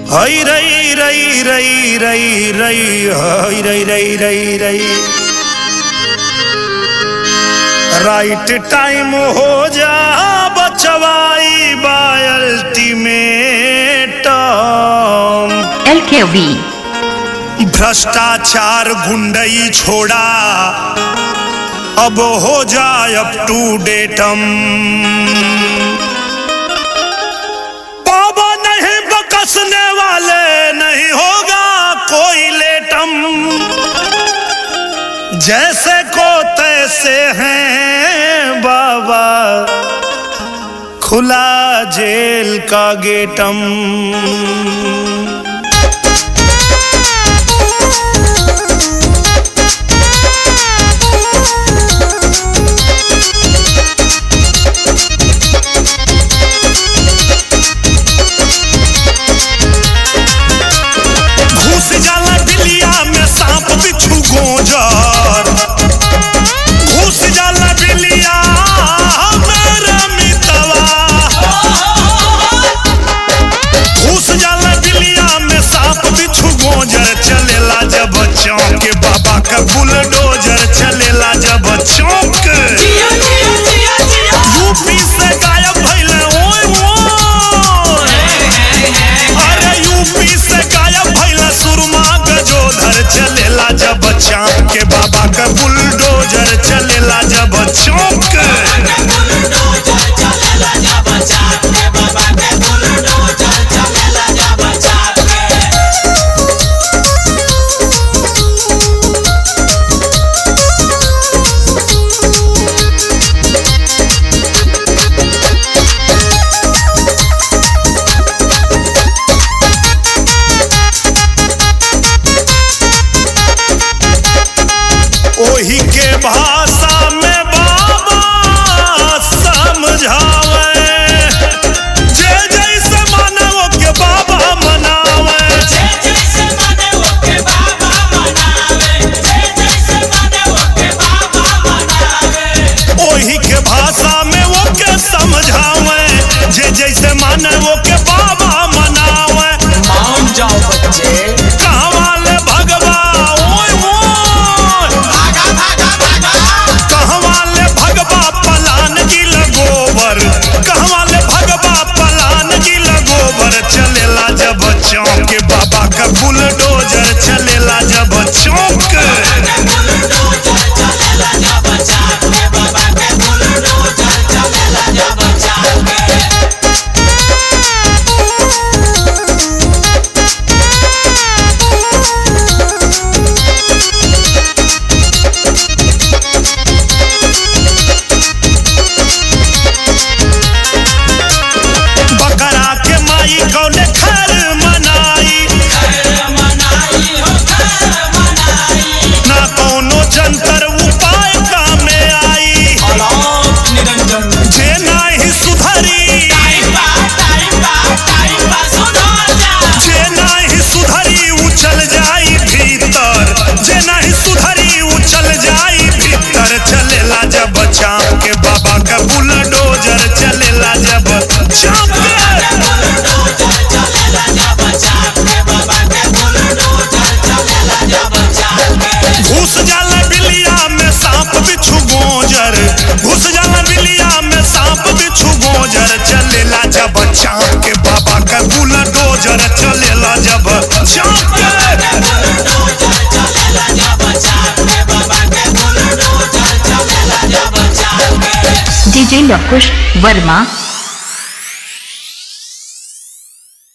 हई रई रई रई रई रई हई रई रई रई रई राइट टाइम हो जा बचवाई बाय अल्टीमेट LKV भ्रष्टाचार गुंडई छोड़ा अब हो जाए अप टू डेटम बाबा नहीं बकसने वाले नहीं होगा कोई लेटम जैसे को तैसे हैं बाबा खुला जेल का गेटम घुस जाला बिलिया मेरा मितवा घुस जाला बिलिया में सांप बिच्छू गोजर चलेला जब चौक के बाबा का बुलडोजर चलेला जब चौक यूपी से गायब भइले ओए ओए अरे यूपी से गायब भइले सुरमा गजोधर चलेला जब चाँद के बाबा का बुलडोजर चलेला जब चौक ओही के भाषा में बाबा समझावे जे जैसे मानव के बाबा मनावे ओही के भाषा में वो के समझावे जे जैसे मानव के बाबा मनावे मान जाओ बच्चे चलेला जब चौक के बाबा का बुलडोजर चलेला जब चौक बकरा के माई कौले खैर मनाई ना कौनो जंतर उपाय कामे आई जे नाही सुधरी जे नाही सुधरी उछल जाई भीतर जे नाही सुधरी उछल जाई भीतर चलेला जब चाँद के बाबा का बुलडोजर चलेला जब चाँद घुस जाला बिलिया में सांप बिच्छू गोजर घुस जाला बिलिया में सांप बिच्छू गोजर चलेला जब चाँद के बाबा का बुलडोजर चलेला जब चाँद DJ Lokush Verma